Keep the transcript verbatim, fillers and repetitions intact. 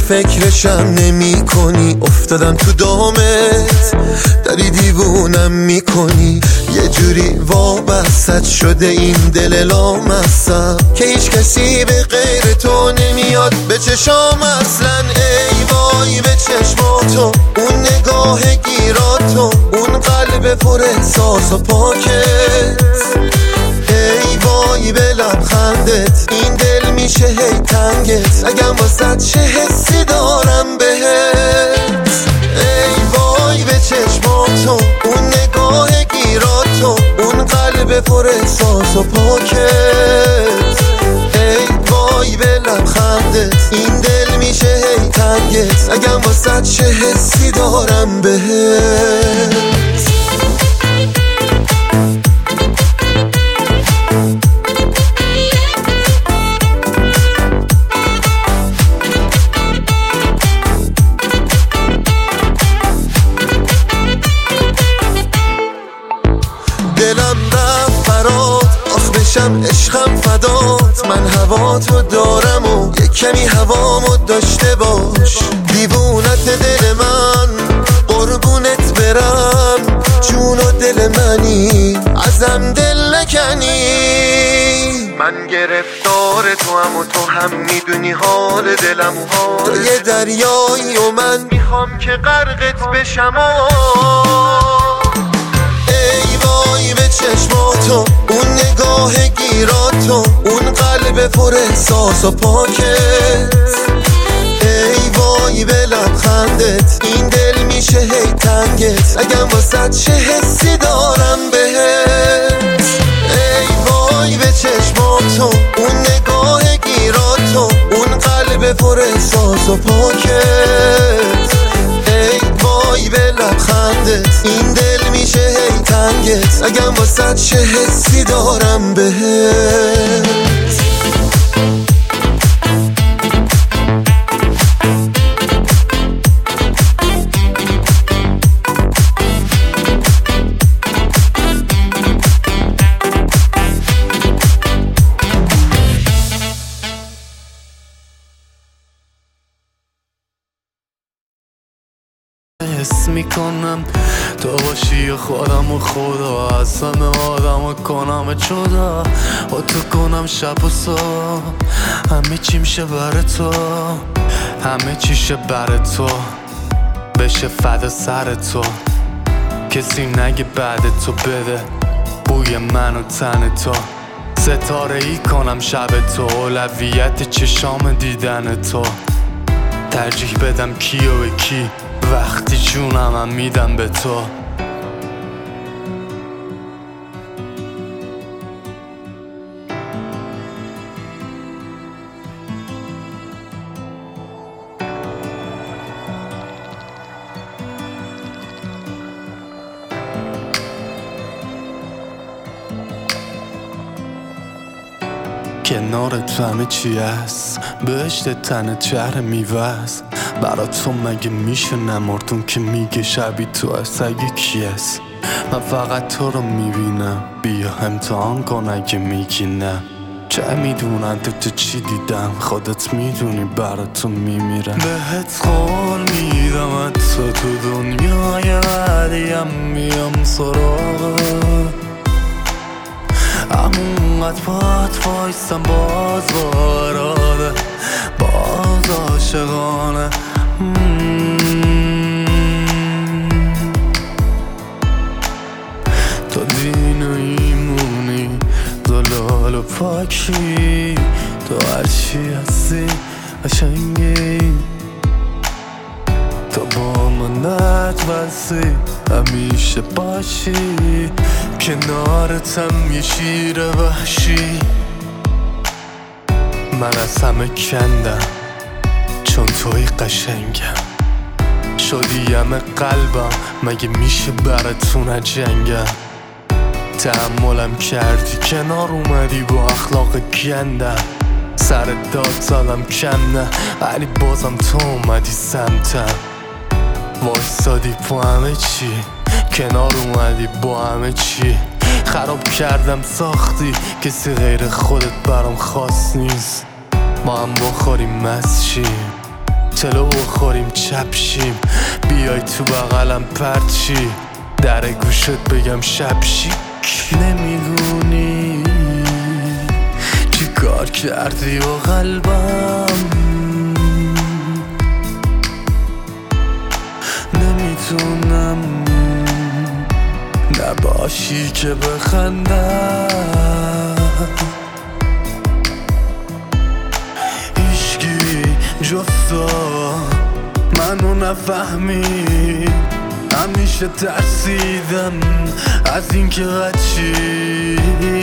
فکرشم نمی کنی، افتادم تو دامت داری دیوونم میکنی. یه جوری وابست شده این دل لامصب که هیچ کسی به غیر تو نمیاد به چشام اصلا. ای وای به چشماتو، اون نگاه گیراتو، اون قلب پر احساس و پاکت. ای وای به لبخندت، این دل میشه هی تنگت اگم واسه چه حسی دارم بهت. ای وای به چشماتو، اون نگاه گیراتو، اون قلب پر احساس و پاکت. ای وای به لبخندت، این دل میشه هی تنگت اگم واسه چه حسی دارم بهت. دلم رفت برات، آخ بشم عشقم فدات. من هوا تو دارم و یک کمی هوامو داشته باش. دیوونت دل من، قربونت برم، جون و دل منی، ازم دل نکنی. من گرفتار تو هم و تو هم میدونی حال دلم و حال تو یه دریایی و من میخوام که غرقت بشم. ای وای به چشماتو، اون نگاه گیراتو، اون قلب پر احساس و پاکت. ای وای به لبخندت، این دل میشه هی تنگت اگم واسه چه حسی دارم بهت. ای وای به چشماتو، اون نگاه گیراتو، اون قلب پر احساس و پاکت. ای وای به لبخندت، این دل میشه هی تنگت اگم واسه چه حسی دارم بهت. حس میکنم تو باشی و خودم و خدا، از همه آدم و کنم جدا. و تو کنم شب و صبح، همه چی میشه بر تو، همه چیشه بر تو، بشه فدا سر تو. کسی نگه بعد تو بده بوی من و تن تو. ستاره ای کنم شب تو، اولویت چشام دیدن تو. ترجیح بدم کی و به کی وقتی جونم هم میدم به تو. کنارت همه چی هست، بهشت تن چهر میوست. برا تو مگه میشه نمردون که میگه شبی تو هست اگه کی هست. من فقط تو رو میبینم، بیا امتحان کن اگه میگی نه. چه میدونن تو تو چی دیدم، خودت میدونی برا تو میمیرم. بهت قول میدم تو تو دنیای بعدیم میام سراغت. همونقدر باد وایستم باز باراده، باز عاشقانه. تو دین و ایمونی، زلال و پاکی، تو هرچی هستی قشنگی. تو با من نتوسی همیشه باشی، کنارتم یه شیر وحشی. من از همه کندم چون توی قشنگم، شدی همه قلبم، مگه میشه براتون نجنگم. تحملم کردی کنار اومدی با اخلاق گندم. سر داد زدم کم نه، ولی بازم تو اومدی سمتم. وایستادی با همه چی، کنار اومدی با همه چی. خراب کردم ساختی، کسی غیر خودت برام خاص نیست. ما هم بخوریم مست چی، تلو بخوریم چپشیم، بیای تو بغلم پرچی، در گوشت بگم شبشی. نمیدونی چی کار کردی و قلبم نمیتونم نباشی که بخندم. هیچکی جز تو منو نفهمید، همیشه ترسیدم از این که غچی